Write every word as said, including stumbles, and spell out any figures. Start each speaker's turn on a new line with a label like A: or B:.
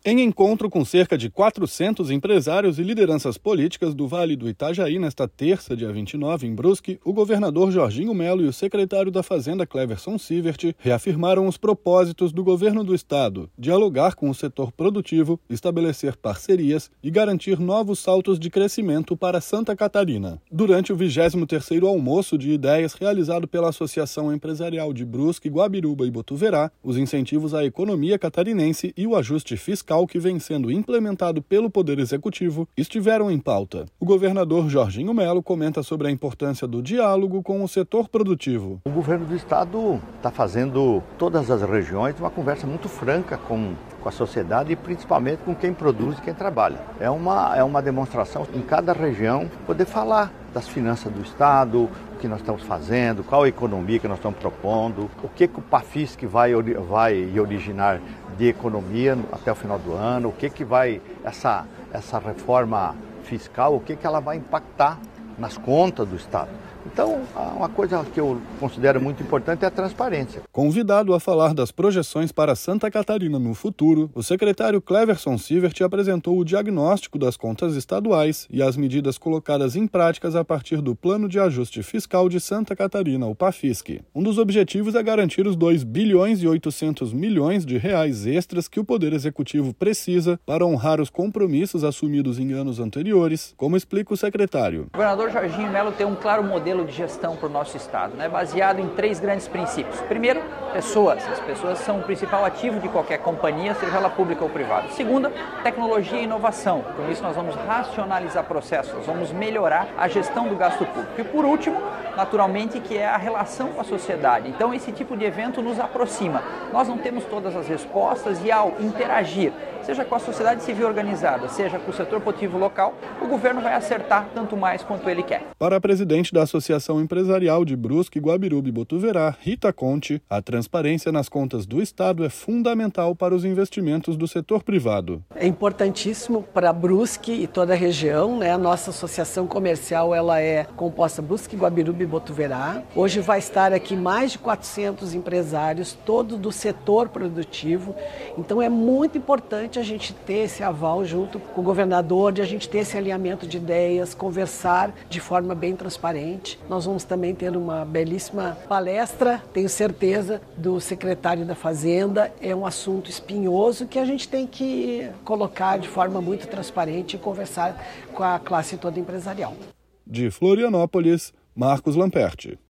A: Em encontro com cerca de quatrocentos empresários e lideranças políticas do Vale do Itajaí nesta terça, dia vinte e nove, em Brusque, o governador Jorginho Melo e o secretário da Fazenda Cleverson Sievert reafirmaram os propósitos do governo do estado, dialogar com o setor produtivo, estabelecer parcerias e garantir novos saltos de crescimento para Santa Catarina. Durante o vigésimo terceiro almoço de ideias realizado pela Associação Empresarial de Brusque, Guabiruba e Botuverá, os incentivos à economia catarinense e o ajuste fiscal que vem sendo implementado pelo Poder Executivo estiveram em pauta. O governador Jorginho Melo comenta sobre a importância do diálogo com o setor produtivo.
B: O governo do estado está fazendo todas as regiões uma conversa muito franca com, com a sociedade e principalmente com quem produz e quem trabalha. É uma, é uma demonstração em cada região poder falar das finanças do estado, o que nós estamos fazendo, qual a economia que nós estamos propondo, o que, que o PAFISC vai, vai originar de economia até o final do ano, o que, que vai, essa, essa reforma fiscal, o que, que ela vai impactar nas contas do estado. Então, uma coisa que eu considero muito importante é a transparência.
A: Convidado a falar das projeções para Santa Catarina no futuro, o secretário Cleverson Sievert apresentou o diagnóstico das contas estaduais e as medidas colocadas em práticas a partir do Plano de Ajuste Fiscal de Santa Catarina, o PAFISC. Um dos objetivos é garantir os dois bilhões e oitocentos milhões de reais extras que o Poder Executivo precisa para honrar os compromissos assumidos em anos anteriores, como explica o secretário.
C: O governador Jorginho Melo tem um claro modelo de gestão para o nosso estado, né, baseado em três grandes princípios. Primeiro, pessoas. As pessoas são o principal ativo de qualquer companhia, seja ela pública ou privada. Segunda, tecnologia e inovação. Com isso nós vamos racionalizar processos, vamos melhorar a gestão do gasto público. E por último, naturalmente, que é a relação com a sociedade. Então esse tipo de evento nos aproxima. Nós não temos todas as respostas e ao interagir, seja com a sociedade civil organizada, seja com o setor produtivo local, o governo vai acertar tanto mais quanto ele quer.
A: Para a presidente da Associação Empresarial de Brusque, Guabiruba e Botuverá, Rita Conte, a transparência nas contas do estado é fundamental para os investimentos do setor privado.
D: É importantíssimo para Brusque e toda a região, né? A nossa associação comercial ela é composta Brusque, Guabiruba e Botuverá. Hoje vai estar aqui mais de quatrocentos empresários, todos do setor produtivo. Então é muito importante a gente ter esse aval junto com o governador, de a gente ter esse alinhamento de ideias, conversar de forma bem transparente. Nós vamos também ter uma belíssima palestra, tenho certeza, do secretário da Fazenda. É um assunto espinhoso que a gente tem que colocar de forma muito transparente e conversar com a classe toda empresarial.
A: De Florianópolis, Marcos Lamperti.